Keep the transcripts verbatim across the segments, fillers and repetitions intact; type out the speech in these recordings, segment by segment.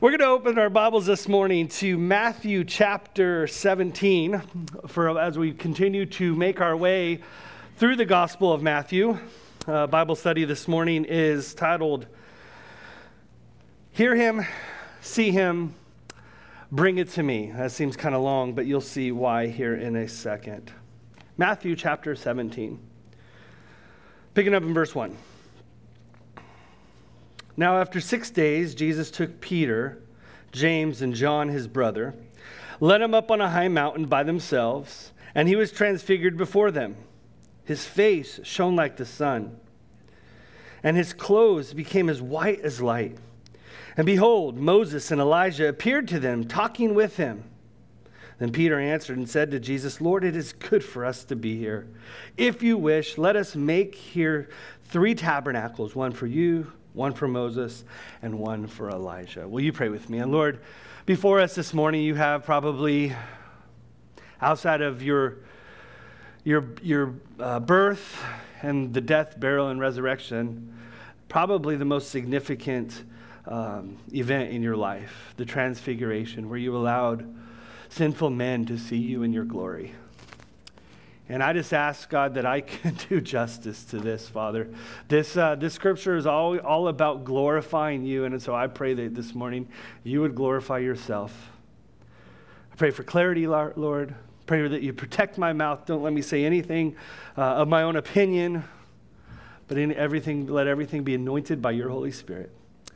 We're going to open our Bibles this morning to Matthew chapter seventeen for as we continue to make our way through the Gospel of Matthew. Uh, Bible study this morning is titled, Hear Him, See Him, Bring It to Me. That seems kind of long, but you'll see why here in a second. Matthew chapter seventeen. Picking up in verse one. Now after six days, Jesus took Peter, James, and John, his brother, led them up on a high mountain by themselves, and he was transfigured before them. His face shone like the sun, and his clothes became as white as light. And behold, Moses and Elijah appeared to them, talking with him. Then Peter answered and said to Jesus, Lord, it is good for us to be here. If you wish, let us make here three tabernacles, one for you, one for Moses, and one for Elijah. Will you pray with me? And Lord, before us this morning, you have probably, outside of your, your, your uh, birth and the death, burial, and resurrection, probably the most significant um, event in your life, the transfiguration, where you allowed sinful men to see you in your glory. And I just ask, God, that I can do justice to this, Father. This uh, this scripture is all, all about glorifying you, and so I pray that this morning you would glorify yourself. I pray for clarity, Lord. Pray that you protect my mouth. Don't let me say anything uh, of my own opinion, but in everything, let everything be anointed by your Holy Spirit.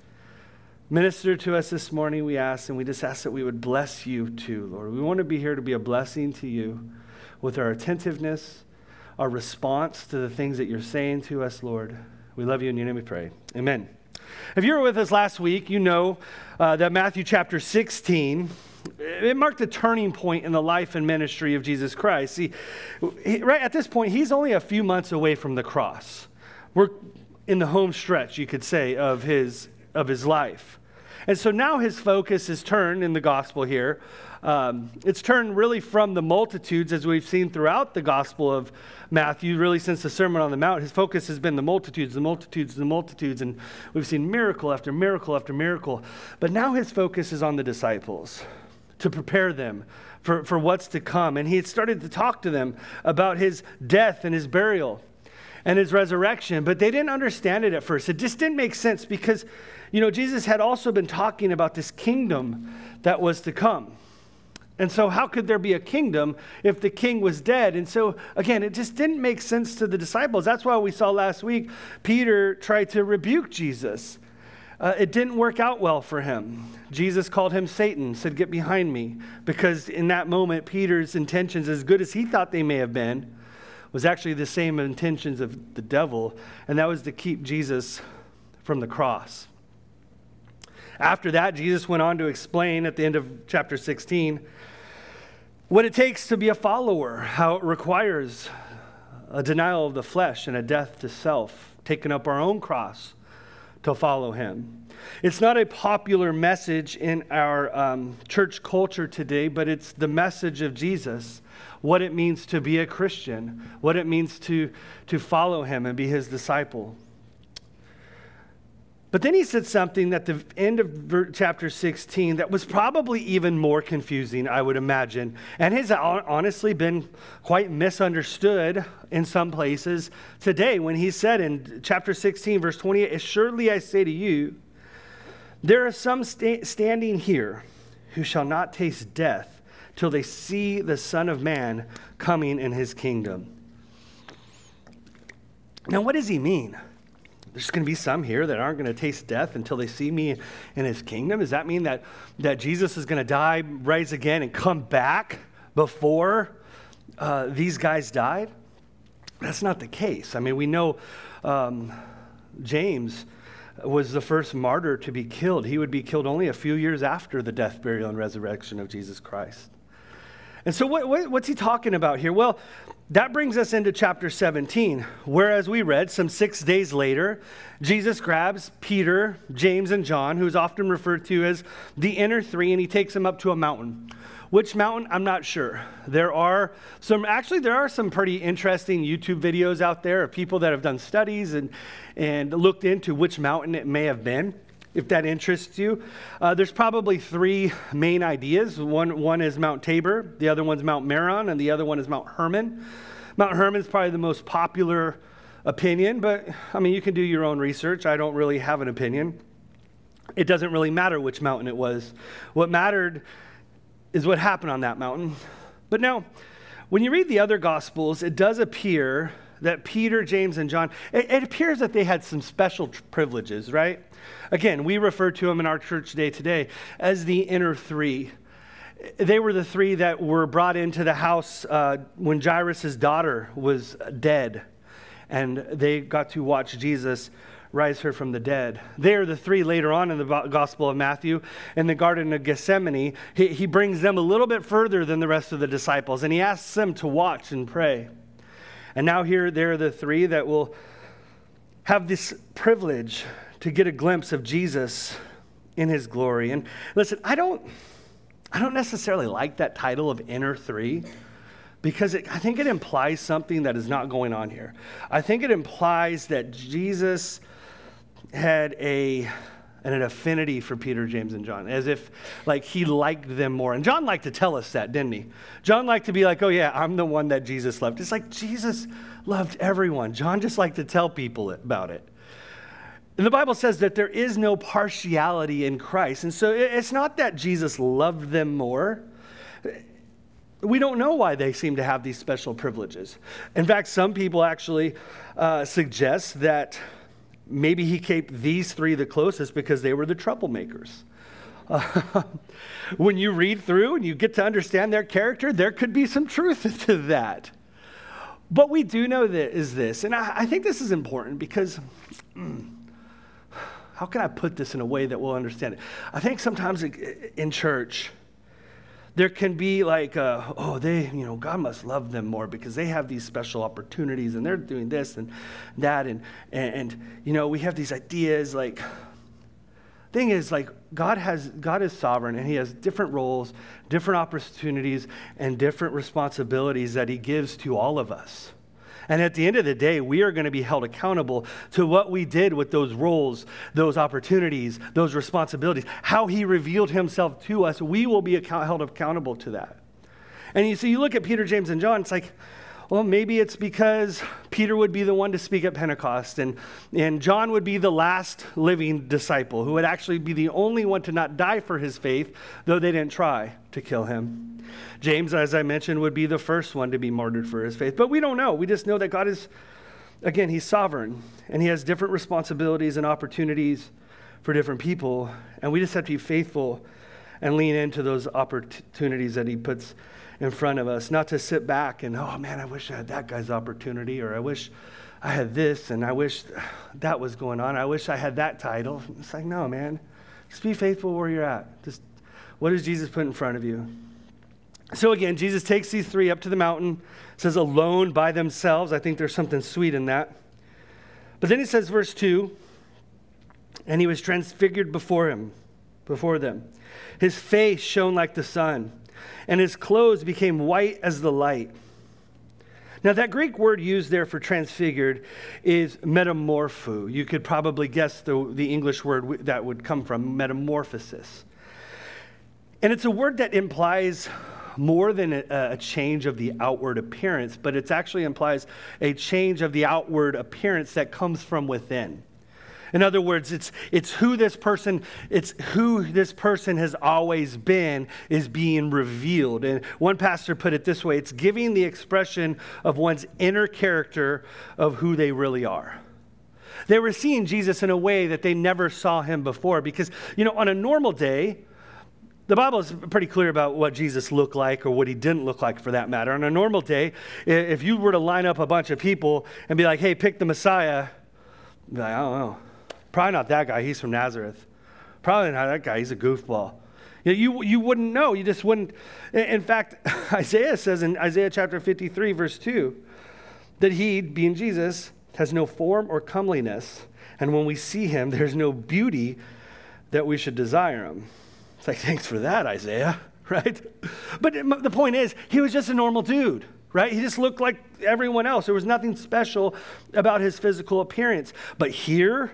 Minister to us this morning, we ask, and we just ask that we would bless you too, Lord. We want to be here to be a blessing to you, with our attentiveness, our response to the things that you're saying to us, Lord. We love you, in your name we pray. Amen. If you were with us last week, you know uh, that Matthew chapter sixteen, it marked a turning point in the life and ministry of Jesus Christ. See, he, right at this point, he's only a few months away from the cross. We're in the home stretch, you could say, of his, of his life. And so now his focus is turned in the gospel here. Um, it's turned really from the multitudes, as we've seen throughout the Gospel of Matthew, really since the Sermon on the Mount. His focus has been the multitudes, the multitudes, the multitudes, and we've seen miracle after miracle after miracle. But now his focus is on the disciples, to prepare them for, for what's to come. And he had started to talk to them about his death and his burial and his resurrection, but they didn't understand it at first. It just didn't make sense because, you know, Jesus had also been talking about this kingdom that was to come. And so how could there be a kingdom if the king was dead? And so, again, it just didn't make sense to the disciples. That's why we saw last week Peter tried to rebuke Jesus. Uh, it didn't work out well for him. Jesus called him Satan, said, get behind me. Because in that moment, Peter's intentions, as good as he thought they may have been, was actually the same intentions of the devil, and that was to keep Jesus from the cross. After that, Jesus went on to explain at the end of chapter sixteen what it takes to be a follower, how it requires a denial of the flesh and a death to self, taking up our own cross to follow him. It's not a popular message in our um, church culture today, but it's the message of Jesus, what it means to be a Christian, what it means to, to follow him and be his disciple. But then he said something at the end of chapter sixteen that was probably even more confusing, I would imagine, and has honestly been quite misunderstood in some places today when he said in chapter sixteen, verse twenty-eight, assuredly I say to you, there are some sta- standing here who shall not taste death till they see the Son of Man coming in his kingdom. Now, what does he mean? There's going to be some here that aren't going to taste death until they see me in his kingdom. Does that mean that, that Jesus is going to die, rise again, and come back before uh, these guys died? That's not the case. I mean, we know um, James was the first martyr to be killed. He would be killed only a few years after the death, burial, and resurrection of Jesus Christ. And so what, what, what's he talking about here? Well, that brings us into chapter seventeen, where, as we read, some six days later, Jesus grabs Peter, James, and John, who's often referred to as the inner three, and he takes them up to a mountain. Which mountain? I'm not sure. There are some, actually, there are some pretty interesting YouTube videos out there of people that have done studies and, and looked into which mountain it may have been. if that interests you. Uh, there's probably three main ideas. One, one is Mount Tabor, the other one's Mount Meron, and the other one is Mount Hermon. Mount Hermon is probably the most popular opinion, but I mean, you can do your own research. I don't really have an opinion. It doesn't really matter which mountain it was. What mattered is what happened on that mountain. But now, when you read the other Gospels, it does appear that Peter, James, and John, it, it appears that they had some special tr- privileges, right? Again, we refer to them in our church day today as the inner three. They were the three that were brought into the house uh, when Jairus' daughter was dead, and they got to watch Jesus rise her from the dead. They are the three later on in the Gospel of Matthew in the Garden of Gethsemane. He, he brings them a little bit further than the rest of the disciples, and he asks them to watch and pray. And now here they're the three that will have this privilege to get a glimpse of Jesus in his glory. And listen, I don't, I don't necessarily like that title of inner three, because it, I think it implies something that is not going on here. I think it implies that Jesus had a an affinity for Peter, James, and John, as if like he liked them more. And John liked to tell us that, didn't he? John liked to be like, oh yeah, I'm the one that Jesus loved. It's like Jesus loved everyone. John just liked to tell people about it. And the Bible says that there is no partiality in Christ. And so it's not that Jesus loved them more. We don't know why they seem to have these special privileges. In fact, some people actually uh, suggest that maybe he kept these three the closest because they were the troublemakers. Uh, when you read through and you get to understand their character, there could be some truth to that. But we do know that is this, and I, I think this is important because, mm, how can I put this in a way that we'll understand it? I think sometimes in church, there can be like, uh, oh, they, you know, God must love them more because they have these special opportunities and they're doing this and that. And, and, and you know, we have these ideas like, thing is like God has, God is sovereign and he has different roles, different opportunities, and different responsibilities that he gives to all of us. And at the end of the day, we are going to be held accountable to what we did with those roles, those opportunities, those responsibilities, how he revealed himself to us. We will be account- held accountable to that. And you see, you look at Peter, James, and John, it's like, well, maybe it's because Peter would be the one to speak at Pentecost, and, and John would be the last living disciple who would actually be the only one to not die for his faith, though they didn't try to kill him. James, as I mentioned, would be the first one to be martyred for his faith. But we don't know. We just know that God is, again, he's sovereign, and he has different responsibilities and opportunities for different people, and we just have to be faithful and lean into those opportunities that he puts in front of us, not to sit back and, oh man, I wish I had that guy's opportunity, or I wish I had this, and I wish that was going on. I wish I had that title. It's like, no, man, just be faithful where you're at. Just what does Jesus put in front of you? So again, Jesus takes these three up to the mountain, says alone by themselves. I think there's something sweet in that. But then he says, verse two, and he was transfigured before him, before them. His face shone like the sun, and his clothes became white as the light. Now, that Greek word used there for transfigured is metamorpho. You could probably guess the, the English word that would come from, metamorphosis. And it's a word that implies more than a, a change of the outward appearance, but it actually implies a change of the outward appearance that comes from within. In other words, it's it's who this person, it's who this person has always been is being revealed. And one pastor put it this way, it's giving the expression of one's inner character of who they really are. They were seeing Jesus in a way that they never saw him before because, you know, on a normal day, the Bible is pretty clear about what Jesus looked like or what he didn't look like for that matter. On a normal day, if you were to line up a bunch of people and be like, hey, pick the Messiah, be like, I don't know. Probably not that guy. He's from Nazareth. Probably not that guy. He's a goofball. You know, you, you wouldn't know. You just wouldn't. In fact, Isaiah says in Isaiah chapter fifty-three, verse two, that he, being Jesus, has no form or comeliness. And when we see him, there's no beauty that we should desire him. It's like, thanks for that, Isaiah, right? But the point is, he was just a normal dude. Right? He just looked like everyone else. There was nothing special about his physical appearance. But here,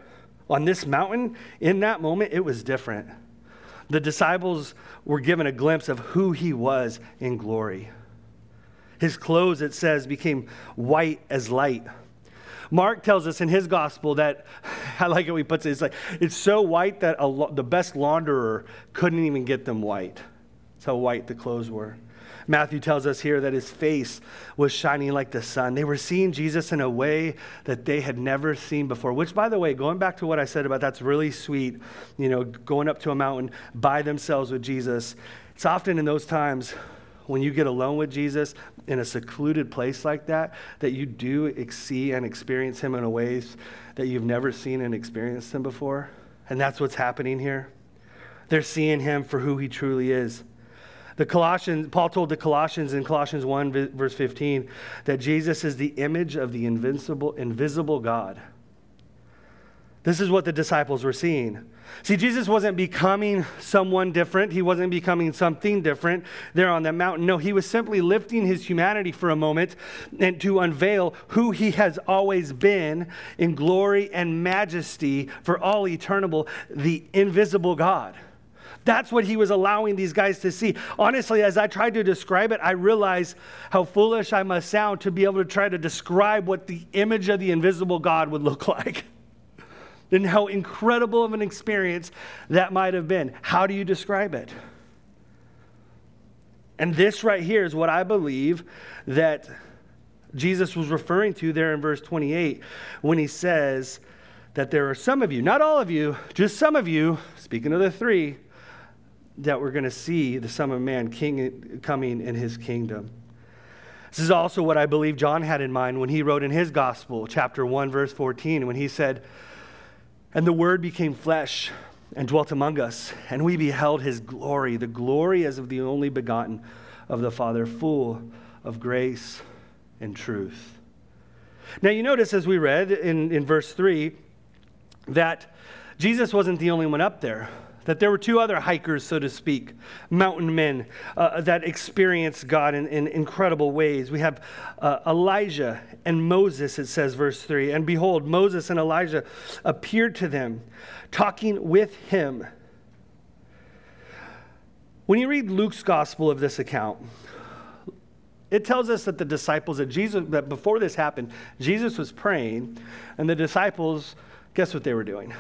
On this mountain, in that moment, it was different. The disciples were given a glimpse of who he was in glory. His clothes, it says, became white as light. Mark tells us in his gospel that, I like how he puts it, it's like, it's so white that a, the best launderer couldn't even get them white. That's how white the clothes were. Matthew tells us here that his face was shining like the sun. They were seeing Jesus in a way that they had never seen before, which, by the way, going back to what I said about that's really sweet, you know, going up to a mountain by themselves with Jesus. It's often in those times when you get alone with Jesus in a secluded place like that, that you do see and experience him in a ways that you've never seen and experienced him before. And that's what's happening here. They're seeing him for who he truly is. The Colossians, Paul told the Colossians in Colossians one, verse fifteen, that Jesus is the image of the invincible, invisible God. This is what the disciples were seeing. See, Jesus wasn't becoming someone different. He wasn't becoming something different there on that mountain. No, he was simply lifting his humanity for a moment and to unveil who he has always been in glory and majesty for all eternal, the invisible God. That's what he was allowing these guys to see. Honestly, as I tried to describe it, I realized how foolish I must sound to be able to try to describe what the image of the invisible God would look like. And how incredible of an experience that might have been. How do you describe it? And this right here is what I believe that Jesus was referring to there in verse twenty-eight when he says that there are some of you, not all of you, just some of you, speaking of the three, that we're going to see the Son of Man king coming in his kingdom. This is also what I believe John had in mind when he wrote in his gospel, chapter one, verse fourteen, when he said, "And the Word became flesh and dwelt among us, and we beheld his glory, the glory as of the only begotten of the Father, full of grace and truth." Now you notice as we read in, in verse three that Jesus wasn't the only one up there. That there were two other hikers, so to speak, mountain men uh, that experienced God in, in incredible ways. We have uh, Elijah and Moses, it says, verse three. "And behold, Moses and Elijah appeared to them, talking with him." When you read Luke's gospel of this account, it tells us that the disciples, that Jesus, that before this happened, Jesus was praying, and the disciples, guess what they were doing?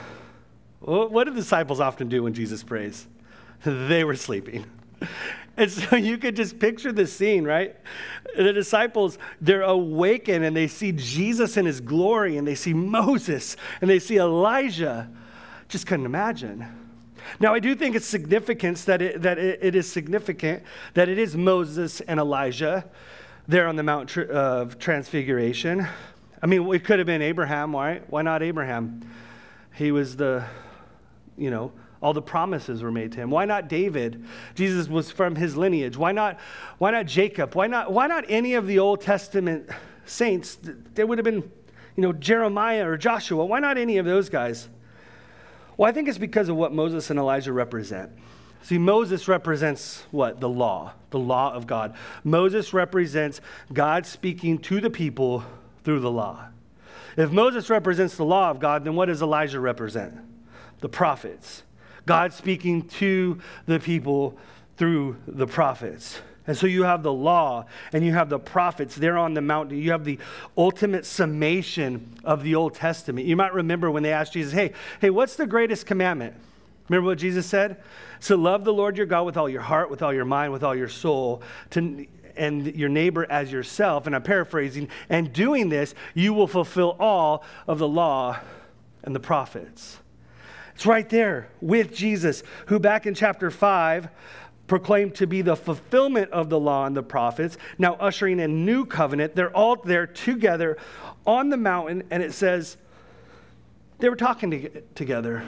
What do disciples often do when Jesus prays? They were sleeping. And so you could just picture the scene, right? The disciples, they're awakened and they see Jesus in his glory, and they see Moses and they see Elijah. Just couldn't imagine. Now, I do think it's significant that it, that it, it is significant that it is Moses and Elijah there on the Mount of Transfiguration. I mean, it could have been Abraham, right? Why not Abraham? He was the... You know, all the promises were made to him. Why not David? Jesus was from his lineage. Why not, why not Jacob? Why not, why not any of the Old Testament saints? There would have been, you know, Jeremiah or Joshua. Why not any of those guys? Well, I think it's because of what Moses and Elijah represent. See, Moses represents what? The law, the law of God. Moses represents God speaking to the people through the law. If Moses represents the law of God, then what does Elijah represent? The prophets. God speaking to the people through the prophets. And so you have the law and you have the prophets there on the mountain. You have the ultimate summation of the Old Testament. You might remember when they asked Jesus, hey, hey, what's the greatest commandment? Remember what Jesus said? So love the Lord your God with all your heart, with all your mind, with all your soul, to, and your neighbor as yourself. And I'm paraphrasing. And doing this, you will fulfill all of the law and the prophets. It's right there with Jesus, who back in chapter five proclaimed to be the fulfillment of the law and the prophets, now ushering in a new covenant. They're all there together on the mountain, and it says they were talking to, together.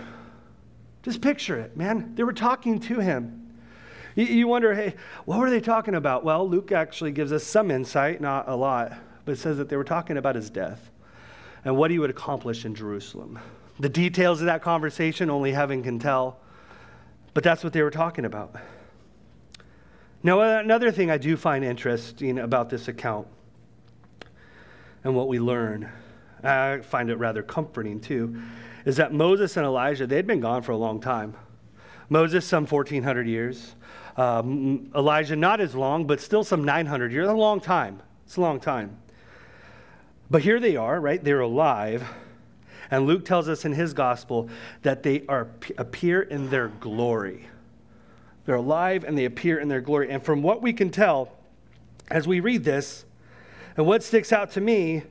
Just picture it, man. They were talking to him. You, you wonder, hey, what were they talking about? Well, Luke actually gives us some insight, not a lot, but it says that they were talking about his death and what he would accomplish in Jerusalem. The details of that conversation, only heaven can tell. But that's what they were talking about. Now, another thing I do find interesting about this account and what we learn I find it rather comforting too, is that Moses and Elijah, they'd been gone for a long time. Moses, some fourteen hundred years. Um, Elijah, not as long, but still some nine hundred years. A long time. It's a long time. But here they are, right? They're alive. And Luke tells us in his gospel that they are appear in their glory. They're alive and they appear in their glory. And from what we can tell, as we read this, and what sticks out to me,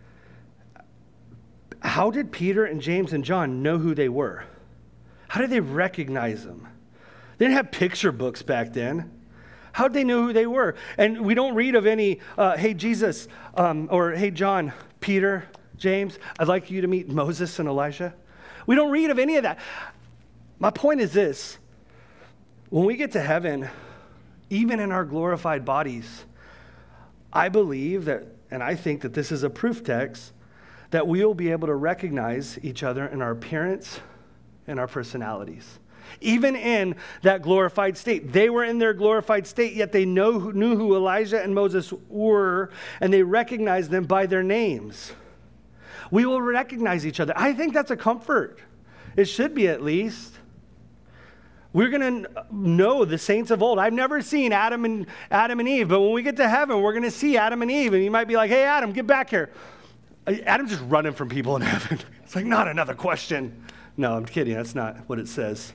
how did Peter and James and John know who they were? How did they recognize them? They didn't have picture books back then. How did they know who they were? And we don't read of any, uh, hey, Jesus, um, or hey, John, Peter, James, I'd like you to meet Moses and Elijah. We don't read of any of that. My point is this. When we get to heaven, even in our glorified bodies, I believe that, and I think that this is a proof text, that we will be able to recognize each other in our appearance and our personalities. Even in that glorified state. They were in their glorified state, yet they know who, knew who Elijah and Moses were, and they recognized them by their names. We will recognize each other. I think that's a comfort. It should be, at least. We're going to know the saints of old. I've never seen Adam and Adam and Eve, but when we get to heaven, we're going to see Adam and Eve, and you might be like, hey, Adam, get back here. Adam's just running from people in heaven. It's like, not another question. No, I'm kidding. That's not what it says.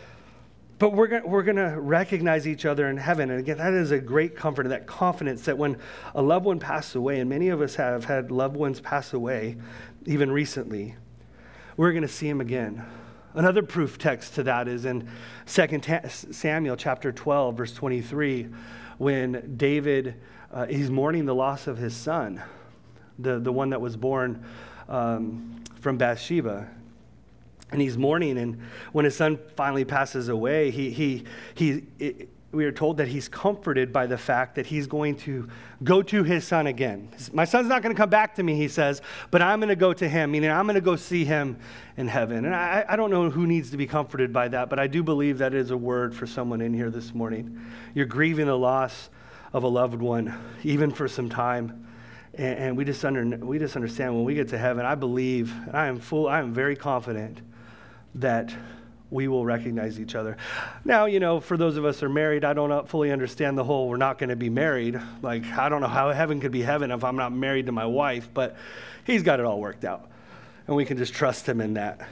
But we're going we're going to recognize each other in heaven. And again, that is a great comfort, and that confidence that when a loved one passes away, and many of us have had loved ones pass away, even recently, we're going to see him again. Another proof text to that is in Second Samuel chapter twelve, verse twenty-three, when David, uh, he's mourning the loss of his son, the, the one that was born um, from Bathsheba. And he's mourning, and when his son finally passes away, he he he. It, we are told that he's comforted by the fact that he's going to go to his son again. My son's not going to come back to me, he says, but I'm going to go to him, meaning I'm going to go see him in heaven. And I, I don't know who needs to be comforted by that, but I do believe that is a word for someone in here this morning. You're grieving the loss of a loved one, even for some time. And, and we just under, we just understand when we get to heaven, I believe, and I am full, I am very confident that we will recognize each other. Now, you know, for those of us who are married, I don't fully understand the whole we're not going to be married. Like, I don't know how heaven could be heaven if I'm not married to my wife, but he's got it all worked out. And we can just trust him in that.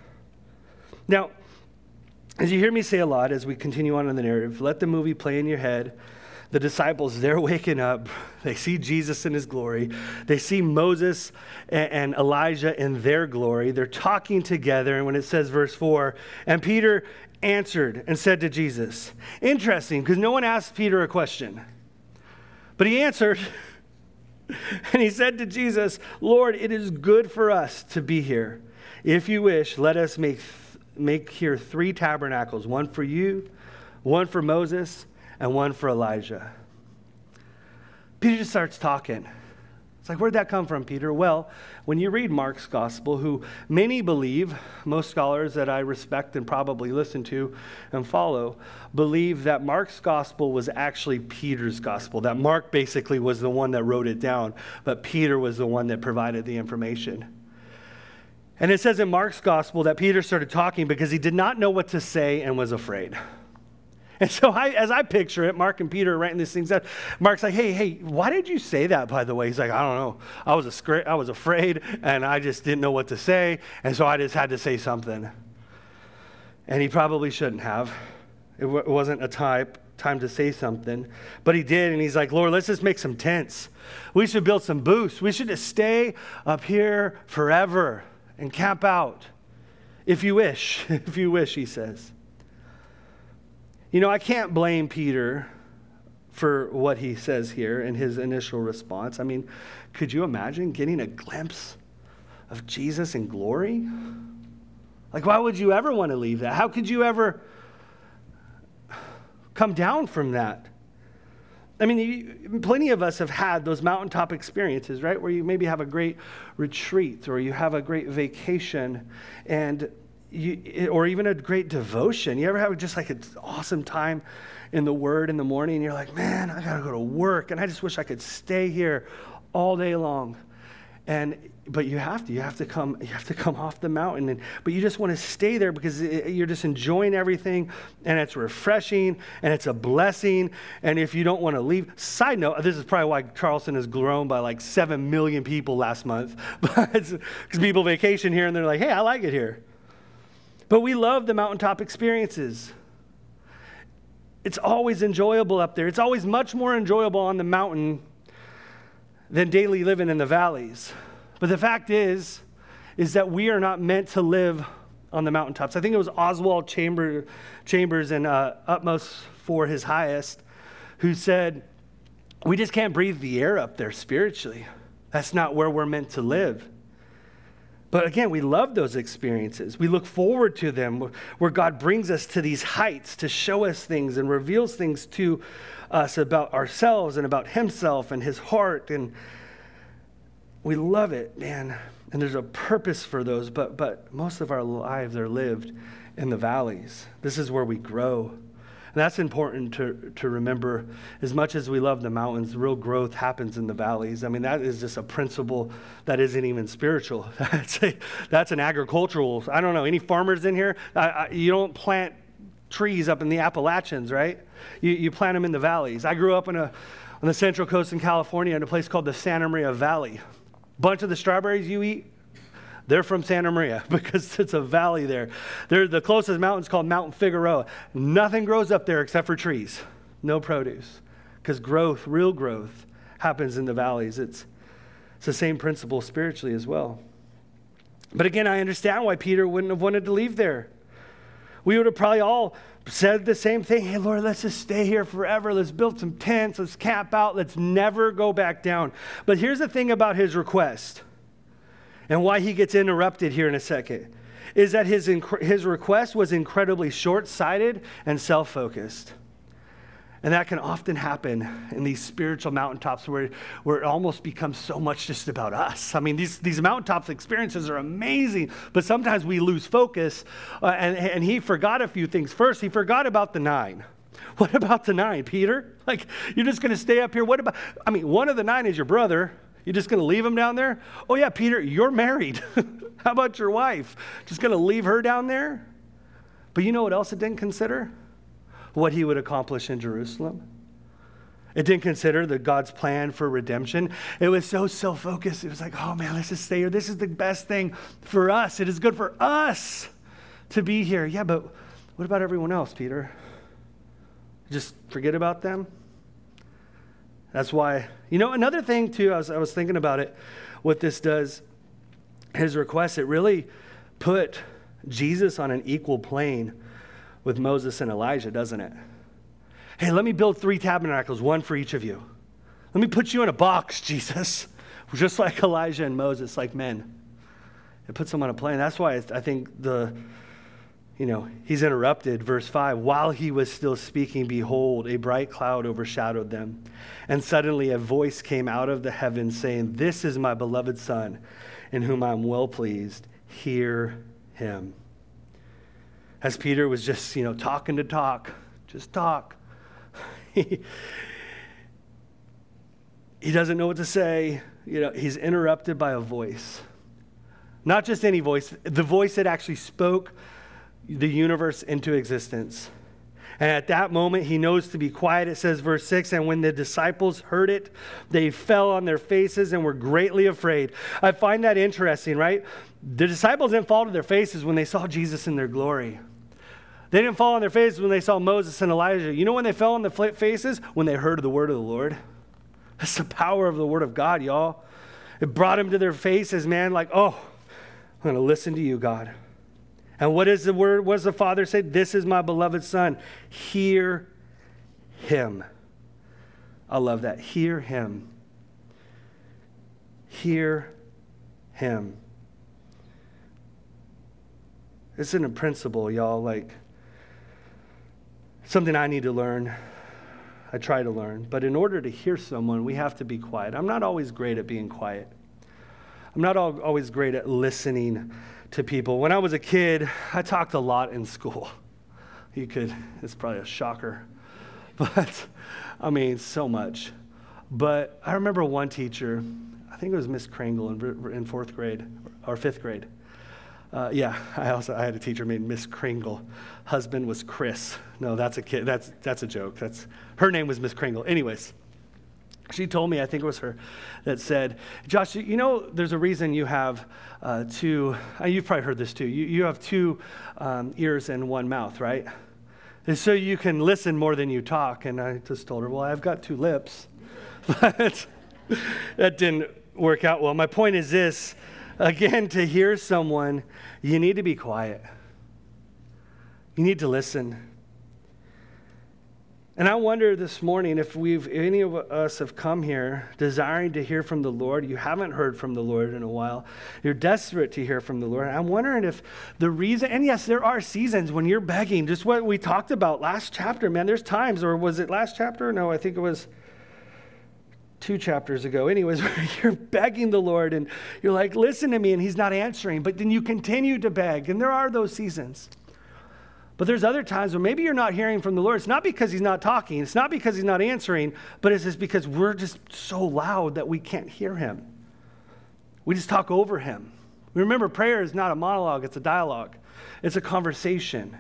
Now, as you hear me say a lot as we continue on in the narrative, let the movie play in your head. The disciples, they're waking up. They see Jesus in his glory. They see Moses and Elijah in their glory. They're talking together. And when it says verse four, and Peter answered and said to Jesus. Interesting, because no one asked Peter a question. But he answered, and he said to Jesus, Lord, it is good for us to be here. If you wish, let us make, make here three tabernacles, one for you, one for Moses, and one for Elijah. Peter just starts talking. It's like, where'd that come from, Peter? Well, when you read Mark's gospel, who many believe, most scholars that I respect and probably listen to and follow, believe that Mark's gospel was actually Peter's gospel, that Mark basically was the one that wrote it down, but Peter was the one that provided the information. And it says in Mark's gospel that Peter started talking because he did not know what to say and was afraid. And so I, as I picture it, Mark and Peter are writing these things out. Mark's like, hey, hey, why did you say that, by the way? He's like, I don't know. I was, a, I was afraid, and I just didn't know what to say, and so I just had to say something. And he probably shouldn't have. It, w- it wasn't a time, time to say something, but he did, and he's like, Lord, let's just make some tents. We should build some booths. We should just stay up here forever and camp out, if you wish, if you wish, he says. You know, I can't blame Peter for what he says here in his initial response. I mean, could you imagine getting a glimpse of Jesus in glory? Like, why would you ever want to leave that? How could you ever come down from that? I mean, you, plenty of us have had those mountaintop experiences, right? Where you maybe have a great retreat or you have a great vacation and You, or even a great devotion. You ever have just like an awesome time in the Word in the morning and you're like, man, I got to go to work and I just wish I could stay here all day long. And but you have to, you have to come, you have to come off the mountain. And, but you just want to stay there because it, you're just enjoying everything, and it's refreshing, and it's a blessing. And if you don't want to leave, side note, this is probably why Charleston has grown by like seven million people last month, because people vacation here and they're like, hey, I like it here. But we love the mountaintop experiences. It's always enjoyable up there. It's always much more enjoyable on the mountain than daily living in the valleys. But the fact is, is that we are not meant to live on the mountaintops. I think it was Oswald Chamber, Chambers in uh, Utmost for His Highest who said, we just can't breathe the air up there spiritually. That's not where we're meant to live. But again, we love those experiences. We look forward to them, where God brings us to these heights to show us things and reveals things to us about ourselves and about Himself and His heart. And we love it, man. And there's a purpose for those, but but most of our lives are lived in the valleys. This is where we grow. And that's important to, to remember. As much as we love the mountains, real growth happens in the valleys. I mean, that is just a principle that isn't even spiritual. That's, a, that's an agricultural, I don't know, any farmers in here? I, I, you don't plant trees up in the Appalachians, right? You, you plant them in the valleys. I grew up in a, on the Central Coast in California in a place called the Santa Maria Valley. Bunch of the strawberries you eat, they're from Santa Maria because it's a valley there. They're, the closest mountain's called Mount Figueroa. Nothing grows up there except for trees. No produce. Because growth, real growth, happens in the valleys. It's, it's the same principle spiritually as well. But again, I understand why Peter wouldn't have wanted to leave there. We would have probably all said the same thing. Hey, Lord, let's just stay here forever. Let's build some tents. Let's camp out. Let's never go back down. But here's the thing about his request, and why he gets interrupted here in a second, is that his, inc- his request was incredibly short-sighted and self-focused. And that can often happen in these spiritual mountaintops where, where it almost becomes so much just about us. I mean, these, these mountaintops experiences are amazing, but sometimes we lose focus. Uh, and, and he forgot a few things. First, he forgot about the nine. What about the nine, Peter? Like, you're just going to stay up here? What about, I mean, one of the nine is your brother. You're just going to leave him down there? Oh, yeah, Peter, you're married. How about your wife? Just going to leave her down there? But you know what else it didn't consider? What he would accomplish in Jerusalem. It didn't consider the God's plan for redemption. It was so self-focused. It was like, oh, man, let's just stay here. This is the best thing for us. It is good for us to be here. Yeah, but what about everyone else, Peter? Just forget about them? That's why, you know, another thing too, I was, I was thinking about it, what this does, his request, it really put Jesus on an equal plane with Moses and Elijah, doesn't it? Hey, let me build three tabernacles, one for each of you. Let me put you in a box, Jesus, just like Elijah and Moses, like men. It puts them on a plane. That's why I think the, you know, he's interrupted, verse five. While he was still speaking, behold, a bright cloud overshadowed them. And suddenly a voice came out of the heavens saying, this is my beloved Son, in whom I am well pleased. Hear him. As Peter was just, you know, talking to talk, just talk. he, he doesn't know what to say. You know, he's interrupted by a voice. Not just any voice, the voice that actually spoke the universe into existence. And at that moment, he knows to be quiet. It says, verse six, and when the disciples heard it, they fell on their faces and were greatly afraid. I find that interesting, right? The disciples didn't fall to their faces when they saw Jesus in their glory. They didn't fall on their faces when they saw Moses and Elijah. You know when they fell on their faces? When they heard the word of the Lord. That's the power of the word of God, y'all. It brought them to their faces, man, like, oh, I'm going to listen to you, God. And what is the word? What does the Father say? This is my beloved Son. Hear him. I love that. Hear him. Hear him. Isn't a principle, y'all, like something I need to learn. I try to learn. But in order to hear someone, we have to be quiet. I'm not always great at being quiet. I'm not always great at listening to people. When I was a kid, I talked a lot in school. You could, it's probably a shocker. But, I mean, so much. But I remember one teacher, I think it was Miss Kringle in, in fourth grade or fifth grade. Uh, yeah, I also I had a teacher named Miss Kringle. Husband was Chris. No, that's a kid. That's that's a joke. That's her name was Miss Kringle. Anyways, she told me, I think it was her, that said, Josh, you know, there's a reason you have uh, two. Uh, you've probably heard this too. You you have two um, ears and one mouth, right? And so you can listen more than you talk. And I just told her, well, I've got two lips, but that didn't work out well. My point is this. Again, to hear someone, you need to be quiet. You need to listen. And I wonder this morning if we've any of us have come here desiring to hear from the Lord. You haven't heard from the Lord in a while. You're desperate to hear from the Lord. I'm wondering if the reason, and yes, there are seasons when you're begging, just what we talked about last chapter, man. There's times, or was it last chapter? No, I think it was two chapters ago. Anyways, you're begging the Lord and you're like, listen to me, and he's not answering. But then you continue to beg, and there are those seasons. But there's other times where maybe you're not hearing from the Lord. It's not because he's not talking. It's not because he's not answering, but it's just because we're just so loud that we can't hear him. We just talk over him. Remember, prayer is not a monologue. It's a dialogue. It's a conversation.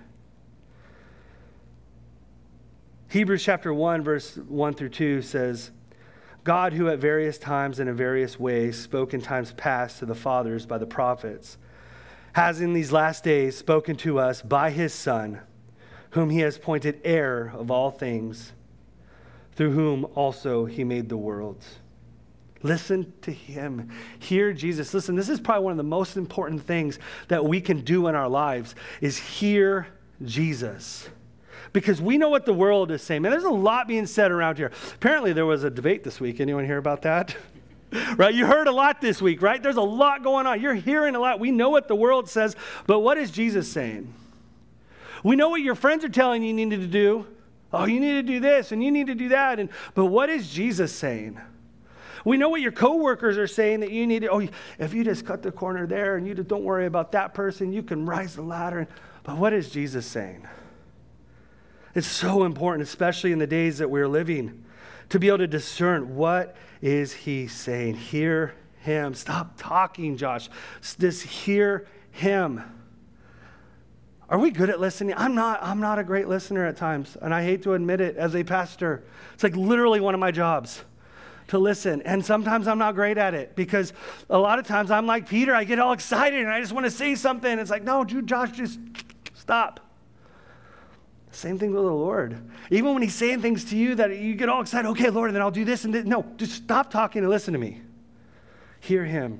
Hebrews chapter one, verse one through two says, God, who at various times and in various ways spoke in times past to the fathers by the prophets, has in these last days spoken to us by his Son, whom he has appointed heir of all things, through whom also he made the worlds. Listen to him. Hear Jesus. Listen, this is probably one of the most important things that we can do in our lives is hear Jesus. Because we know what the world is saying. Man, there's a lot being said around here. Apparently there was a debate this week. Anyone hear about that? Right? You heard a lot this week, right? There's a lot going on. You're hearing a lot. We know what the world says, but what is Jesus saying? We know what your friends are telling you you need to do. Oh, you need to do this and you need to do that. And but what is Jesus saying? We know what your coworkers are saying that you need to, oh, if you just cut the corner there and you just don't worry about that person, you can rise the ladder. But what is Jesus saying? It's so important, especially in the days that we're living, to be able to discern what is he saying. Hear him. Stop talking, Josh. Just hear him. Are we good at listening? I'm not. I'm not a great listener at times, and I hate to admit it as a pastor. It's like literally one of my jobs to listen, and sometimes I'm not great at it because a lot of times I'm like Peter. I get all excited and I just want to say something. It's like, no, dude, Josh, just stop. Same thing with the Lord. Even when he's saying things to you that you get all excited, okay, Lord, and then I'll do this and this. No, just stop talking and listen to me. Hear him.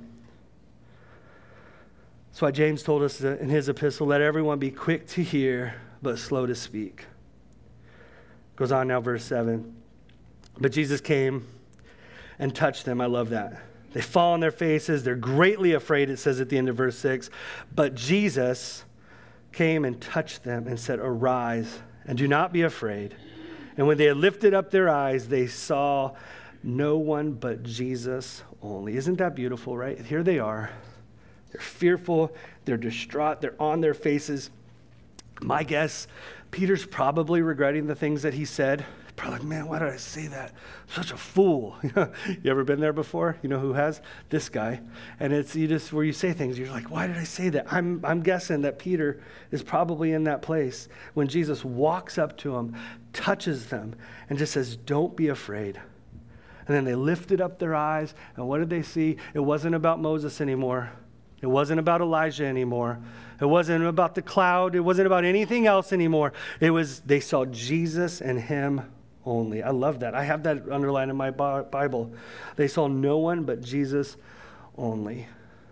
That's why James told us in his epistle, let everyone be quick to hear, but slow to speak. Goes on now, verse seven. But Jesus came and touched them. I love that. They fall on their faces. They're greatly afraid, it says at the end of verse six. But Jesus came and touched them and said, arise and do not be afraid. And when they had lifted up their eyes, they saw no one but Jesus only. Isn't that beautiful, right? Here they are. They're fearful. They're distraught. They're on their faces. My guess, Peter's probably regretting the things that he said. Probably like, man, why did I say that? I'm such a fool. You ever been there before? You know who has? This guy. And it's you just where you say things, you're like, why did I say that? I'm I'm guessing that Peter is probably in that place when Jesus walks up to him, touches them, and just says, don't be afraid. And then they lifted up their eyes, and what did they see? It wasn't about Moses anymore. It wasn't about Elijah anymore. It wasn't about the cloud. It wasn't about anything else anymore. It was, they saw Jesus and him only. I love that. I have that underlined in my Bible. They saw no one but Jesus only.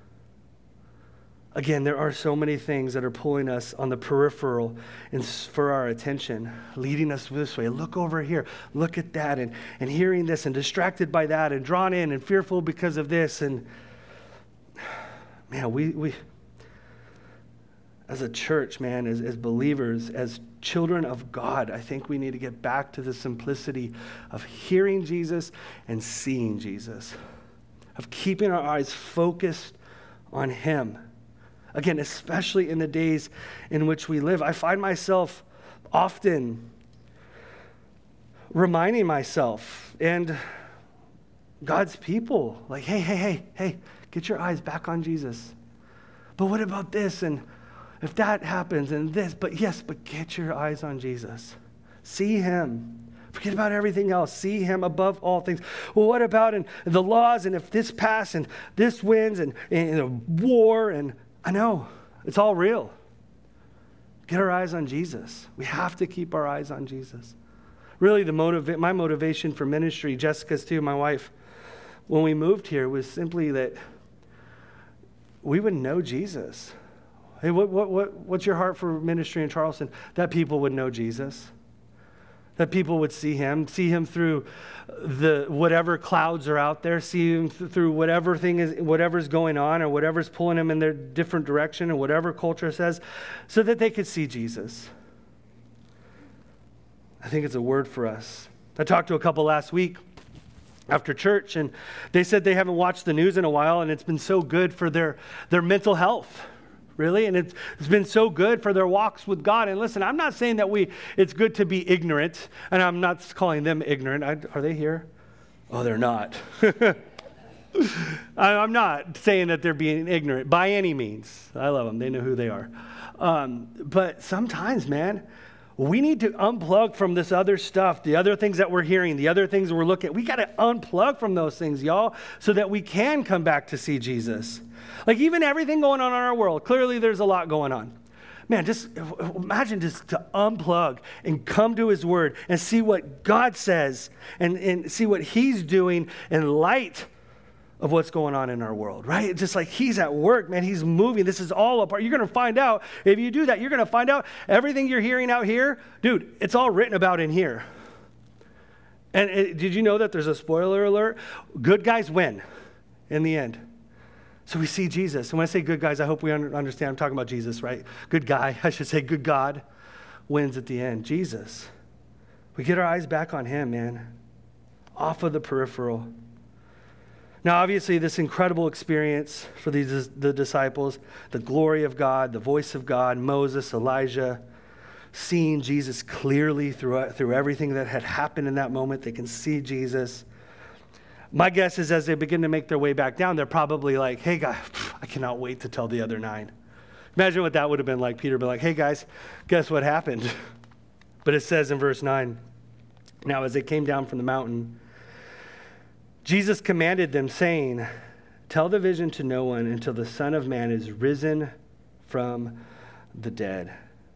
Again, there are so many things that are pulling us on the peripheral and for our attention, leading us this way. Look over here. Look at that. And, and hearing this and distracted by that and drawn in and fearful because of this. And man, we, we as a church, man, as, as believers, as children of God, I think we need to get back to the simplicity of hearing Jesus and seeing Jesus, of keeping our eyes focused on him. Again, especially in the days in which we live, I find myself often reminding myself and God's people. Like, hey, hey, hey, hey, get your eyes back on Jesus. But what about this? And if that happens and this, but yes, but get your eyes on Jesus. See him. Forget about everything else. See him above all things. Well, what about in the laws, and if this passes and this wins, and, and a war, and I know, it's all real. Get our eyes on Jesus. We have to keep our eyes on Jesus. Really, the motiva- my motivation for ministry, Jessica's too, my wife, when we moved here, was simply that we would know Jesus. Hey, what, what, what, what's your heart for ministry in Charleston? That people would know Jesus. That people would see him, see him through the whatever clouds are out there, see him th- through whatever thing is, whatever's going on, or whatever's pulling him in their different direction, or whatever culture says, so that they could see Jesus. I think it's a word for us. I talked to a couple last week after church, and they said they haven't watched the news in a while, and it's been so good for their, their mental health. Really, and it's, it's been so good for their walks with God. And listen, I'm not saying that we it's good to be ignorant, and I'm not calling them ignorant. I, are they here? Oh, they're not. I, I'm not saying that they're being ignorant by any means. I love them. They know who they are. Um, but sometimes, man, we need to unplug from this other stuff, the other things that we're hearing, the other things we're looking at. We got to unplug from those things, y'all, so that we can come back to see Jesus. Like even everything going on in our world, clearly there's a lot going on. Man, just imagine just to unplug and come to his word and see what God says and, and see what he's doing in light of what's going on in our world, right? Just like he's at work, man, he's moving. This is all a part. You're going to find out, if you do that, you're going to find out everything you're hearing out here, dude, it's all written about in here. And it, did you know that there's a spoiler alert? Good guys win in the end. So we see Jesus. And when I say good guys, I hope we understand. I'm talking about Jesus, right? Good guy. I should say good God wins at the end. Jesus. We get our eyes back on him, man. Off of the peripheral. Now, obviously, this incredible experience for these the disciples, the glory of God, the voice of God, Moses, Elijah, seeing Jesus clearly through, through everything that had happened in that moment. They can see Jesus. My guess is as they begin to make their way back down, they're probably like, hey, guys, I cannot wait to tell the other nine. Imagine what that would have been like. Peter would be like, hey, guys, guess what happened? But it says in verse nine, now as they came down from the mountain, Jesus commanded them, saying, tell the vision to no one until the Son of Man is risen from the dead.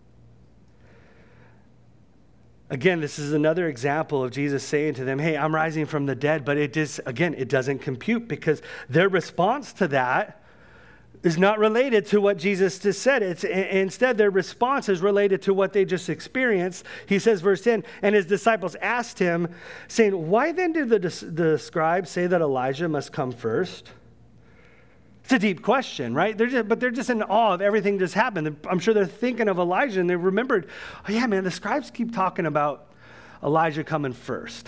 Again, this is another example of Jesus saying to them, hey, I'm rising from the dead, but it just, again, it doesn't compute because their response to that is not related to what Jesus just said. It's instead, their response is related to what they just experienced. He says, verse ten, and his disciples asked him, saying, why then did the, the scribes say that Elijah must come first? It's a deep question, right? They're just, but they're just in awe of everything just happened. I'm sure they're thinking of Elijah, and they remembered, oh yeah, man, the scribes keep talking about Elijah coming first.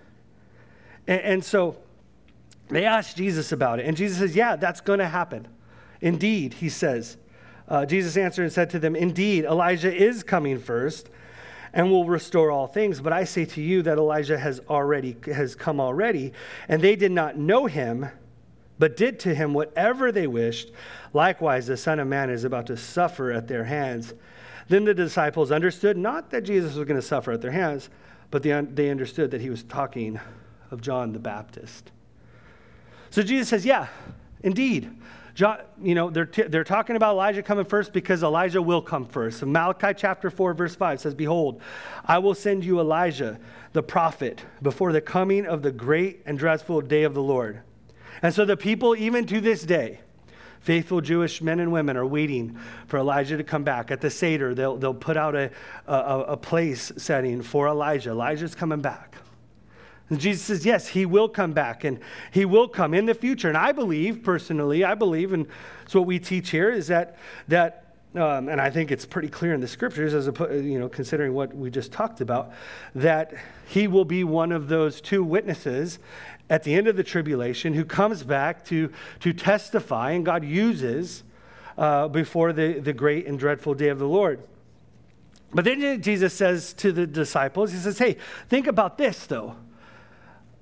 And, and so they asked Jesus about it, and Jesus says, yeah, that's going to happen. Indeed, he says. Uh, Jesus answered and said to them, indeed, Elijah is coming first and will restore all things. But I say to you that Elijah has already has come already, and they did not know him, but did to him whatever they wished. Likewise, the Son of Man is about to suffer at their hands. Then the disciples understood not that Jesus was going to suffer at their hands, but they, they understood that he was talking of John the Baptist. So Jesus says, yeah, indeed. John, you know, they're, t- they're talking about Elijah coming first because Elijah will come first. So Malachi chapter four, verse five says, behold, I will send you Elijah, the prophet, before the coming of the great and dreadful day of the Lord. And so the people, even to this day, faithful Jewish men and women are waiting for Elijah to come back. At the Seder, they'll, they'll put out a, a, a place setting for Elijah. Elijah's coming back. And Jesus says, yes, he will come back, and he will come in the future. And I believe, personally, I believe, and it's what we teach here, is that, that um, and I think it's pretty clear in the scriptures, as a, you know, considering what we just talked about, that he will be one of those two witnesses at the end of the tribulation who comes back to, to testify, and God uses uh, before the, the great and dreadful day of the Lord. But then Jesus says to the disciples, he says, hey, think about this, though.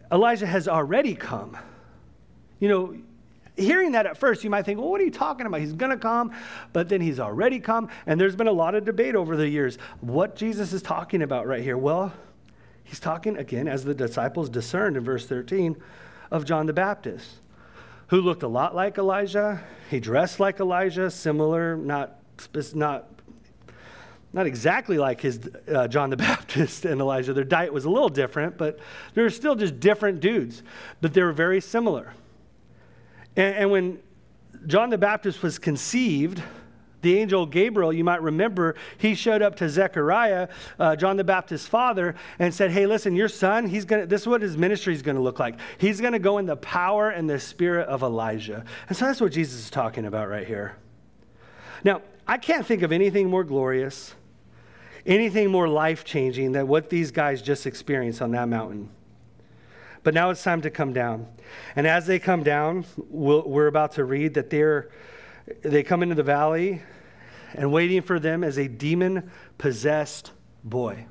Elijah has already come. You know, hearing that at first, you might think, well, what are you talking about? He's going to come, but then he's already come. And there's been a lot of debate over the years what Jesus is talking about right here. Well, he's talking, again, as the disciples discerned in verse thirteen, of John the Baptist, who looked a lot like Elijah. He dressed like Elijah, similar, not not not exactly like his uh, John the Baptist and Elijah. Their diet was a little different, but they were still just different dudes, but they were very similar. And, and when John the Baptist was conceived, the angel Gabriel, you might remember, he showed up to Zechariah, uh, John the Baptist's father, and said, hey, listen, your son, he's gonna. This is what his ministry is going to look like. He's going to go in the power and the spirit of Elijah. And so that's what Jesus is talking about right here. Now, I can't think of anything more glorious, anything more life-changing than what these guys just experienced on that mountain. But now it's time to come down. And as they come down, we'll, we're about to read that they're They come into the valley, and waiting for them is a demon-possessed boy.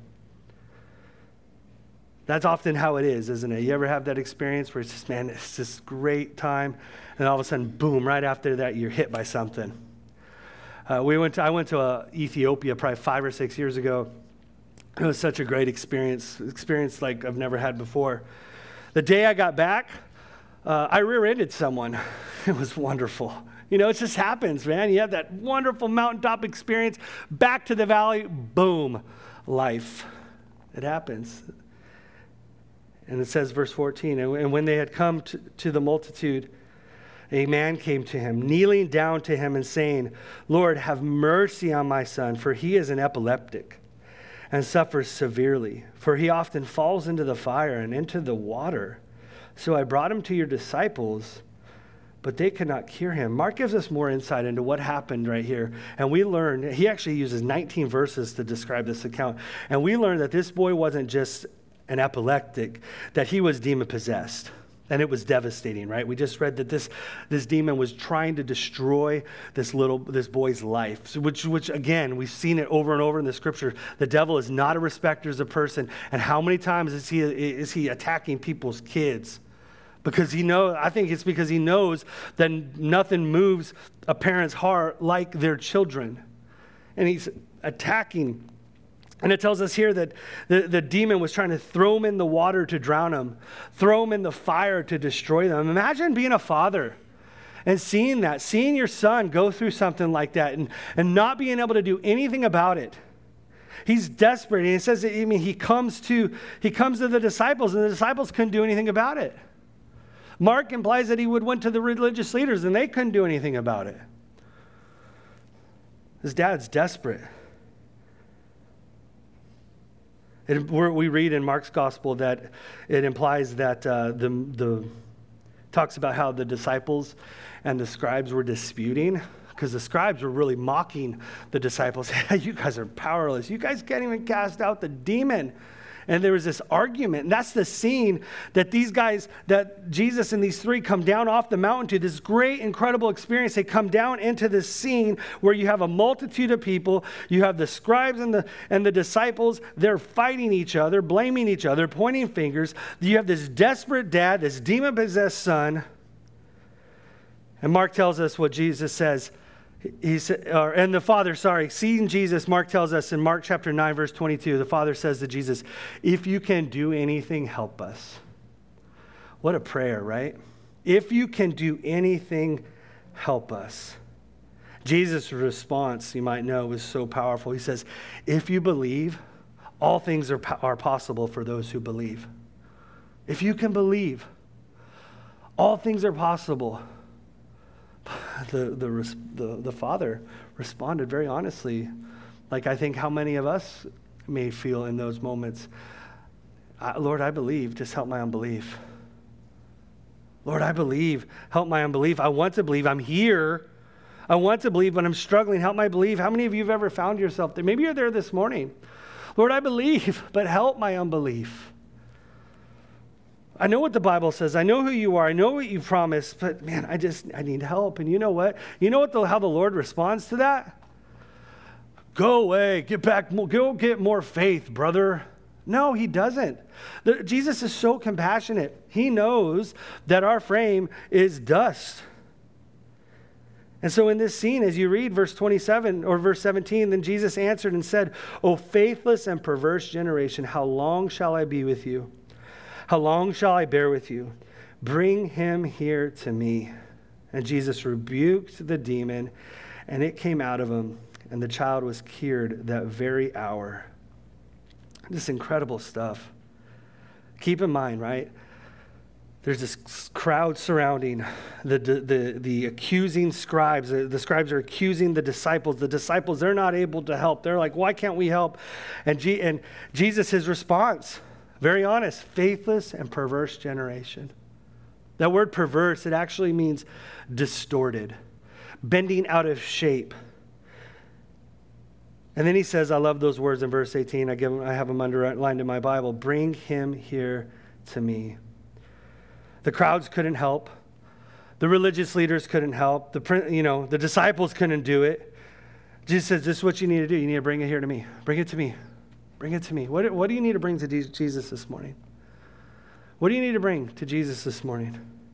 That's often how it is, isn't it? You ever have that experience where it's just, man, it's this great time, and all of a sudden, boom, right after that, you're hit by something. Uh, we went. To, I went to uh, Ethiopia probably five or six years ago. It was such a great experience, experience like I've never had before. The day I got back, uh, I rear-ended someone. It was wonderful. You know, it just happens, man. You have that wonderful mountaintop experience, back to the valley, boom, life. It happens. And it says, verse fourteen, and when they had come to, to the multitude, a man came to him, kneeling down to him and saying, Lord, have mercy on my son, for he is an epileptic and suffers severely. For he often falls into the fire and into the water. So I brought him to your disciples, but they could not cure him. Mark gives us more insight into what happened right here. And we learn, he actually uses nineteen verses to describe this account. And we learn that this boy wasn't just an epileptic, that he was demon-possessed. And it was devastating, right? We just read that this, this demon was trying to destroy this little this boy's life, so which, which, again, we've seen it over and over in the scripture. The devil is not a respecter of a person. And how many times is he, is he attacking people's kids? Because he knows, I think it's because he knows that nothing moves a parent's heart like their children. And he's attacking. And it tells us here that the, the demon was trying to throw him in the water to drown him, throw him in the fire to destroy them. Imagine being a father and seeing that, seeing your son go through something like that and, and not being able to do anything about it. He's desperate. And it says, I mean, he comes to, he comes to the disciples, and the disciples couldn't do anything about it. Mark implies that he would went to the religious leaders, and they couldn't do anything about it. His dad's desperate. It, we read in Mark's gospel that it implies that uh, the, the talks about how the disciples and the scribes were disputing, because the scribes were really mocking the disciples. Hey, you guys are powerless. You guys can't even cast out the demon. And there was this argument. And that's the scene that these guys, that Jesus and these three come down off the mountain to, this great, incredible experience. They come down into this scene where you have a multitude of people. You have the scribes and the, and the disciples. They're fighting each other, blaming each other, pointing fingers. You have this desperate dad, this demon-possessed son. And Mark tells us what Jesus says. He said, or, and the Father, sorry, seeing Jesus, Mark tells us in Mark chapter nine, verse twenty-two, the Father says to Jesus, if you can do anything, help us. What a prayer, right? If you can do anything, help us. Jesus' response, you might know, was so powerful. He says, if you believe, all things are, are possible for those who believe. If you can believe, all things are possible. The, the the the father responded very honestly, like I think how many of us may feel in those moments. Lord, I believe, just help my unbelief. Lord, I believe, help my unbelief. I want to believe, I'm here. I want to believe, but I'm struggling, help my belief. How many of you have ever found yourself there? Maybe you're there this morning. Lord, I believe, but help my unbelief. I know what the Bible says. I know who you are. I know what you promised, but man, I just, I need help. And you know what? You know what the, how the Lord responds to that? Go away, get back, go get more faith, brother. No, he doesn't. The, Jesus is so compassionate. He knows that our frame is dust. And so in this scene, as you read verse twenty-seven or verse seventeen, then Jesus answered and said, O faithless and perverse generation, how long shall I be with you? How long shall I bear with you? Bring him here to me. And Jesus rebuked the demon, and it came out of him, and the child was cured that very hour. This incredible stuff. Keep in mind, right? There's this crowd surrounding the, the, the, the accusing scribes. The, the scribes are accusing the disciples. The disciples, they're not able to help. They're like, why can't we help? And, G, and Jesus, his response, very honest, faithless and perverse generation. That word perverse, it actually means distorted, bending out of shape. And then he says, I love those words in verse eighteen. I, give them, I have them underlined in my Bible. Bring him here to me. The crowds couldn't help. The religious leaders couldn't help. The, you know, the disciples couldn't do it. Jesus says, this is what you need to do. You need to bring it here to me. Bring it to me. Bring it to me. What, what do you need to bring to Jesus this morning? What do you need to bring to Jesus this morning?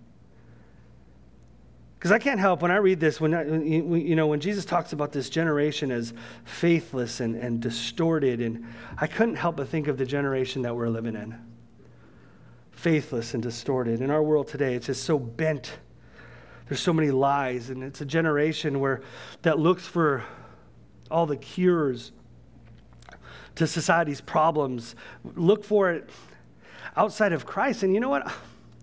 Because I can't help when I read this, when I, you know, when Jesus talks about this generation as faithless and, and distorted, and I couldn't help but think of the generation that we're living in. Faithless and distorted. In our world today, it's just so bent. There's so many lies, and it's a generation where that looks for all the cures to society's problems. Look for it outside of Christ. And you know what?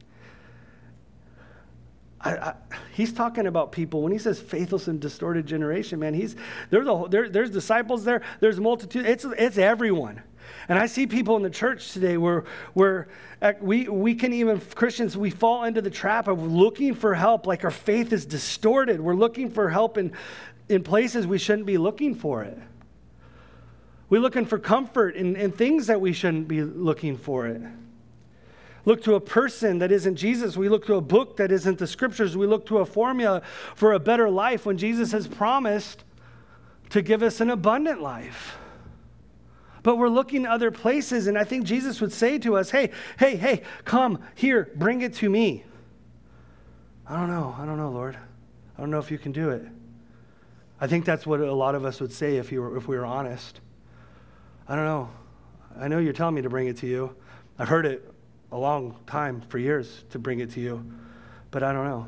I, I, he's talking about people when he says faithless and distorted generation. Man, he's there's a there, there's disciples there. There's multitude. It's it's everyone. And I see people in the church today where where we we can even Christians we fall into the trap of looking for help. Like our faith is distorted. We're looking for help in in places we shouldn't be looking for it. We're looking for comfort in, in things that we shouldn't be looking for it. Look to a person that isn't Jesus. We look to a book that isn't the scriptures. We look to a formula for a better life when Jesus has promised to give us an abundant life. But we're looking other places, and I think Jesus would say to us, hey, hey, hey, come here, bring it to me. I don't know. I don't know, Lord. I don't know if you can do it. I think that's what a lot of us would say if, you were, if we were honest. I don't know. I know you're telling me to bring it to you. I've heard it a long time, for years, to bring it to you, but I don't know.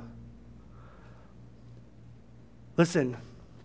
Listen,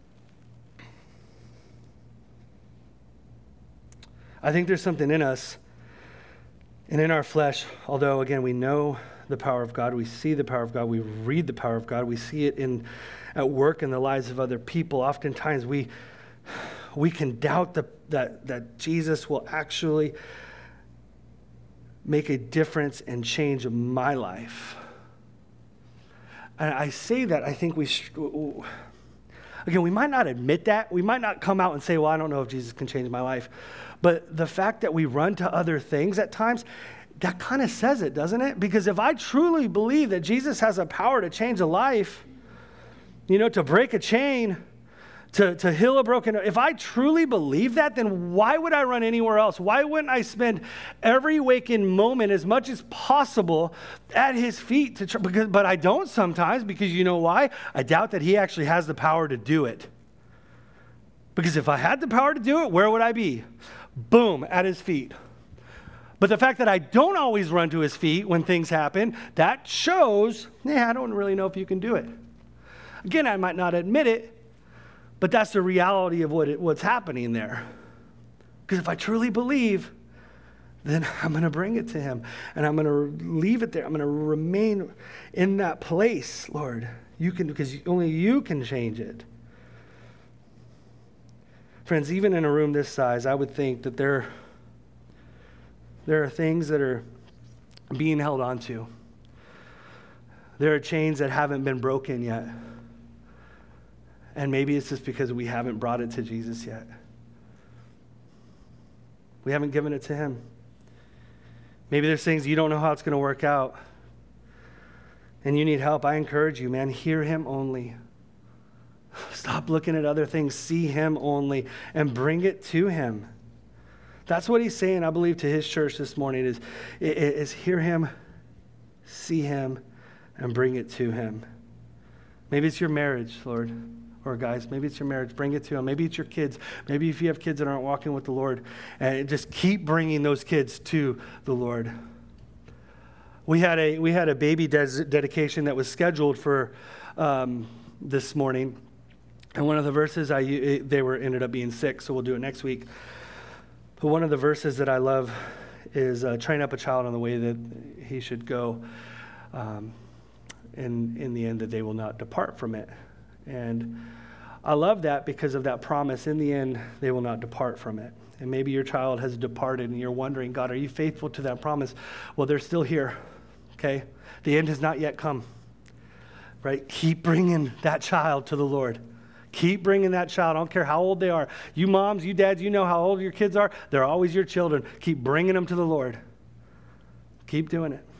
I think there's something in us and in our flesh, although, again, we know the power of God, we see the power of God, we read the power of God, we see it in at work in the lives of other people. Oftentimes, we we can doubt the, that, that Jesus will actually make a difference and change my life. And I say that, I think we, again, we might not admit that. We might not come out and say, well, I don't know if Jesus can change my life. But the fact that we run to other things at times, that kind of says it, doesn't it? Because if I truly believe that Jesus has a power to change a life, you know, to break a chain, To, to heal a broken, if I truly believe that, then why would I run anywhere else? Why wouldn't I spend every waking moment as much as possible at his feet? To try, because, but I don't sometimes, because you know why? I doubt that he actually has the power to do it. Because if I had the power to do it, where would I be? Boom, at his feet. But the fact that I don't always run to his feet when things happen, that shows, yeah, I don't really know if you can do it. Again, I might not admit it, but that's the reality of what it, what's happening there. Because if I truly believe, then I'm going to bring it to him. And I'm going to leave it there. I'm going to remain in that place, Lord. You can, because only you can change it. Friends, even in a room this size, I would think that there, there are things that are being held on to. There are chains that haven't been broken yet. And maybe it's just because we haven't brought it to Jesus yet. We haven't given it to him. Maybe there's things you don't know how it's going to work out. And you need help. I encourage you, man, hear him only. Stop looking at other things. See him only and bring it to him. That's what he's saying, I believe, to his church this morning is, is hear him, see him, and bring it to him. Maybe it's your marriage, Lord. Or guys, maybe it's your marriage. Bring it to him. Maybe it's your kids. Maybe if you have kids that aren't walking with the Lord. And just keep bringing those kids to the Lord. We had a we had a baby des- dedication that was scheduled for um, this morning. And one of the verses, I they were ended up being sick, so we'll do it next week. But one of the verses that I love is uh, train up a child in the way that he should go. Um, and in the end, that they will not depart from it. And I love that because of that promise. In the end, they will not depart from it. And maybe your child has departed and you're wondering, God, are you faithful to that promise? Well, they're still here, okay? The end has not yet come, right? Keep bringing that child to the Lord. Keep bringing that child. I don't care how old they are. You moms, you dads, you know how old your kids are. They're always your children. Keep bringing them to the Lord. Keep doing it.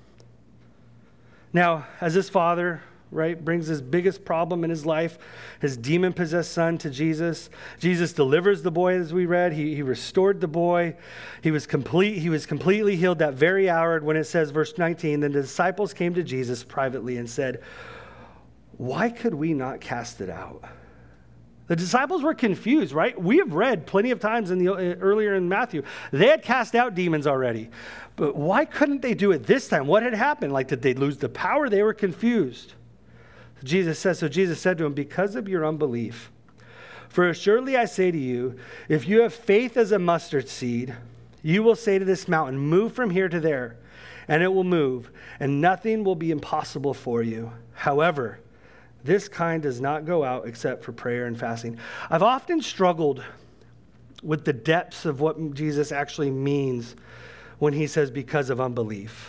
Now, as this father, right, brings his biggest problem in his life, his demon-possessed son, to Jesus. Jesus delivers the boy, as we read. He, he restored the boy. He was complete. He was completely healed that very hour. When it says, verse nineteen, then the disciples came to Jesus privately and said, why could we not cast it out? The disciples were confused, right? We have read plenty of times in the earlier in Matthew. They had cast out demons already. But why couldn't they do it this time? What had happened? Like, did they lose the power? They were confused. Jesus says, so Jesus said to him, because of your unbelief, for assuredly I say to you, if you have faith as a mustard seed, you will say to this mountain, move from here to there, and it will move, and nothing will be impossible for you. However, this kind does not go out except for prayer and fasting. I've often struggled with the depths of what Jesus actually means when he says because of unbelief.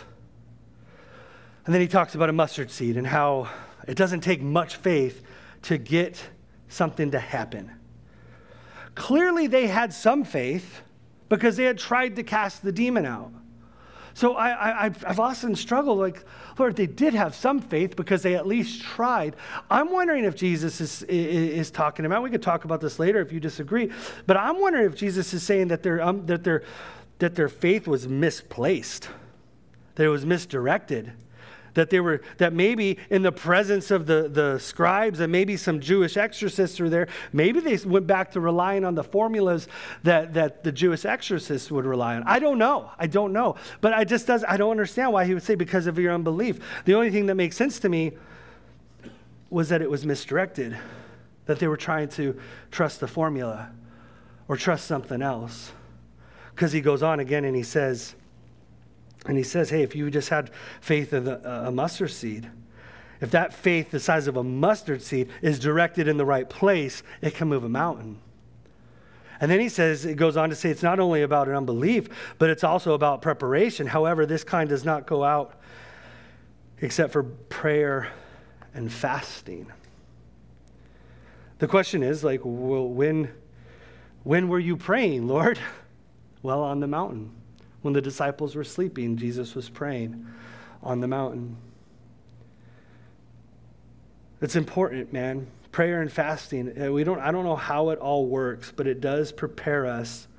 And then he talks about a mustard seed and how it doesn't take much faith to get something to happen. Clearly they had some faith because they had tried to cast the demon out. So I, I, I've often struggled, like, Lord, they did have some faith because they at least tried. I'm wondering if Jesus is, is, is talking about, we could talk about this later if you disagree, but I'm wondering if Jesus is saying that their, um, that their, that their faith was misplaced, that it was misdirected, that they were, that maybe in the presence of the, the scribes and maybe some Jewish exorcists were there, maybe they went back to relying on the formulas that, that the Jewish exorcists would rely on. I don't know. I don't know. But I just does, I don't understand why he would say because of your unbelief. The only thing that makes sense to me was that it was misdirected, that they were trying to trust the formula or trust something else. Because he goes on again and he says, And he says, hey, if you just had faith of a, a mustard seed, if that faith the size of a mustard seed is directed in the right place, it can move a mountain. And then he says, it goes on to say it's not only about an unbelief, but it's also about preparation. However, this kind does not go out except for prayer and fasting. The question is, like, well, when, when were you praying, Lord? Well, on the mountain. When the disciples were sleeping, Jesus was praying on the mountain. It's important, man. Prayer and fasting. We don't, I don't know how it all works, but it does prepare us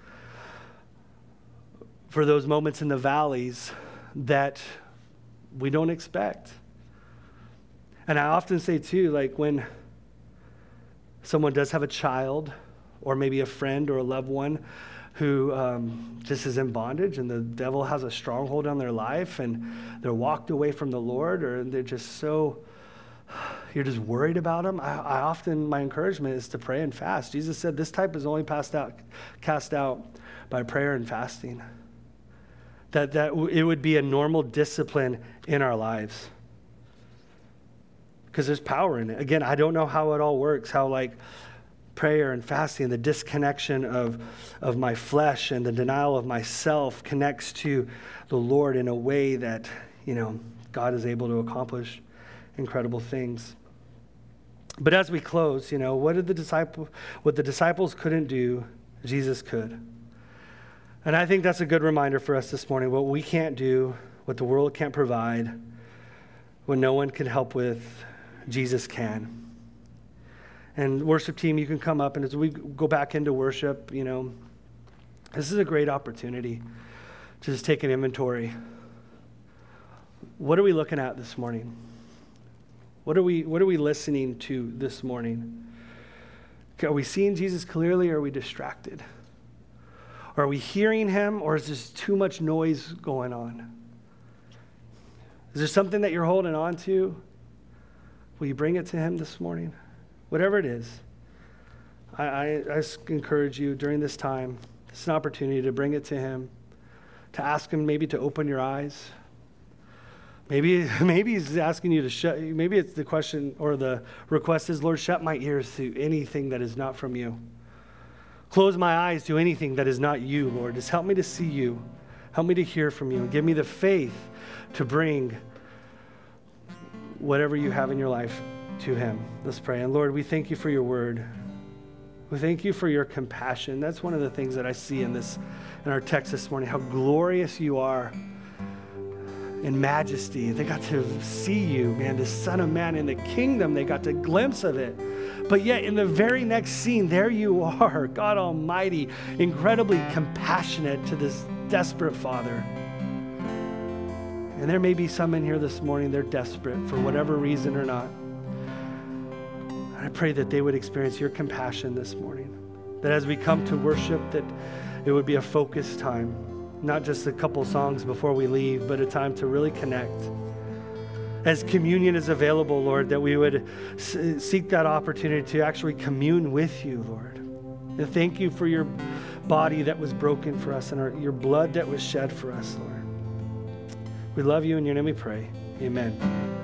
for those moments in the valleys that we don't expect. And I often say too, like when someone does have a child or maybe a friend or a loved one who um, just is in bondage and the devil has a stronghold on their life and they're walked away from the Lord or they're just so, you're just worried about them. I, I often, my encouragement is to pray and fast. Jesus said this type is only passed out, cast out by prayer and fasting. That, that it would be a normal discipline in our lives. Because there's power in it. Again, I don't know how it all works, how like, prayer and fasting, the disconnection of, of my flesh and the denial of myself connects to the Lord in a way that, you know, God is able to accomplish incredible things. But as we close, you know, what did the disciple, what the disciples couldn't do, Jesus could. And I think that's a good reminder for us this morning. What we can't do, what the world can't provide, what no one can help with, Jesus can. And worship team, you can come up, and as we go back into worship, you know, This is a great opportunity to just take an inventory. What are we looking at this morning? What are we, what are we listening to this morning? Are we seeing Jesus clearly, or are we distracted? Are we hearing him, or is there too much noise going on? Is there something that you're holding on to? Will you bring it to him this morning? Whatever it is, I, I, I just encourage you during this time, it's an opportunity to bring it to him, to ask him maybe to open your eyes. Maybe, maybe he's asking you to shut, maybe it's the question or the request is, Lord, shut my ears to anything that is not from you. Close my eyes to anything that is not you, Lord. Just help me to see you. Help me to hear from you. And give me the faith to bring whatever you have in your life to him. Let's pray. And Lord, we thank you for your word. We thank you for your compassion. That's one of the things that I see in this, in our text this morning, how glorious you are in majesty. They got to see you, man, the Son of Man in the kingdom. They got a glimpse of it. But yet in the very next scene, there you are, God Almighty, incredibly compassionate to this desperate father. And there may be some in here this morning, they're desperate for whatever reason or not. I pray that they would experience your compassion this morning. That as we come to worship, that it would be a focused time. Not just a couple songs before we leave, but a time to really connect. As communion is available, Lord, that we would seek that opportunity to actually commune with you, Lord. And thank you for your body that was broken for us and our, your blood that was shed for us, Lord. We love you. In your name we pray. Amen.